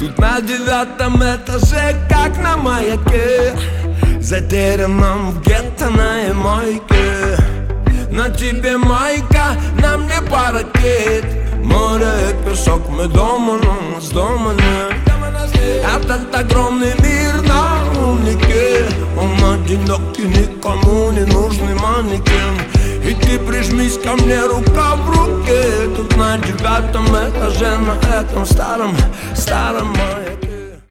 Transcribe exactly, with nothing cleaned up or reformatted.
Тут на девятом этаже, как на маяке, затерянном в гетто на Ямайке. На тебе майка, на мне паракет. Море и песок, мы дома, но у нас дома нет. Этот огромный мир на умнике, он одинокий, никому не нужный манекен. И ты прижмись ко мне, рука в руке. Тут на девятом этаже, на этом старом, старом маяке.